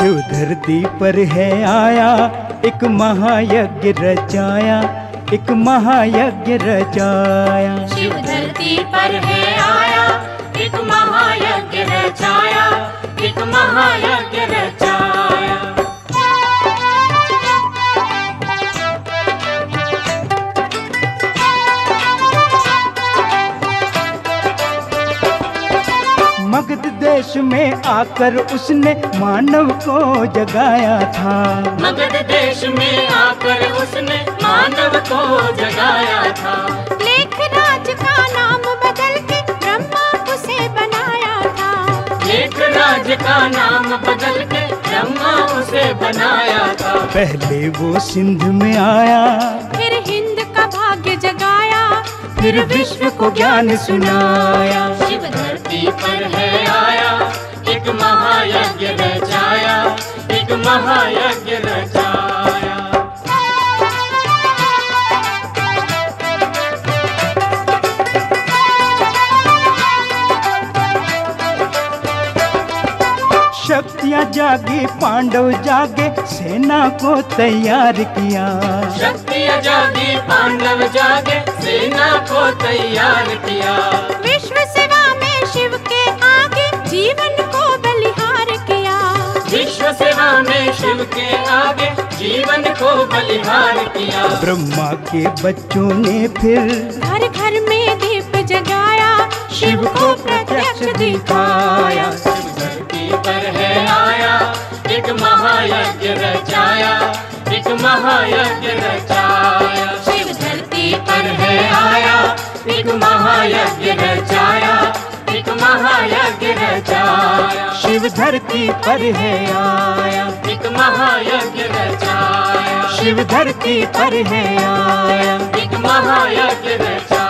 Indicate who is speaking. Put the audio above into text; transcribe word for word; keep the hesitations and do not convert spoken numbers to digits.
Speaker 1: शिव धरती पर है आया, एक महायज्ञ रचाया, एक महायज्ञ रचाया।
Speaker 2: शिव धरती पर है आया, एक महायज्ञ रचाया, एक महायज्ञ रचाया।
Speaker 1: मगध देश में आकर उसने मानव को जगाया था।
Speaker 2: मगध देश में आकर उसने मानव को जगाया था।
Speaker 3: लेखराज का नाम बदल के ब्रह्मा उसे बनाया था।
Speaker 2: लेखराज का नाम बदल के ब्रह्मा उसे बनाया था।
Speaker 1: पहले वो सिंध में आया,
Speaker 3: फिर हिंद का भाग्य जगाया,
Speaker 1: फिर विश्व को ज्ञान सुनाया।
Speaker 2: शिव धरती पर है आया, एक महायज्ञ रचाया, एक महायज्ञ रचाया।
Speaker 1: शक्तियाँ जागी, पांडव जागे, सेना को तैयार किया।
Speaker 2: शक्तियाँ जागी, पांडव जागे, सेना को तैयार किया।
Speaker 3: विश्व सेवा में शिव के आगे जीवन को बलिहार किया।
Speaker 2: विश्व सेवा में शिव के आगे जीवन को बलिहार किया।
Speaker 1: ब्रह्मा के बच्चों ने फिर
Speaker 3: घर घर में दीप जगाया,
Speaker 1: शिव को प्रत्यक्ष दिखाया।
Speaker 2: शिव धरती पर है आया, एक महायज्ञ रचाया, एक महायज्ञ रचाया। शिव धरती पर है आया, एक महायज्ञ रचाया, एक महायज्ञ रचाया।
Speaker 1: शिव धरती पर है आया,
Speaker 2: एक महायज्ञ रचाया।
Speaker 1: शिव धरती पर है आया,
Speaker 2: एक महायज्ञ रचाया।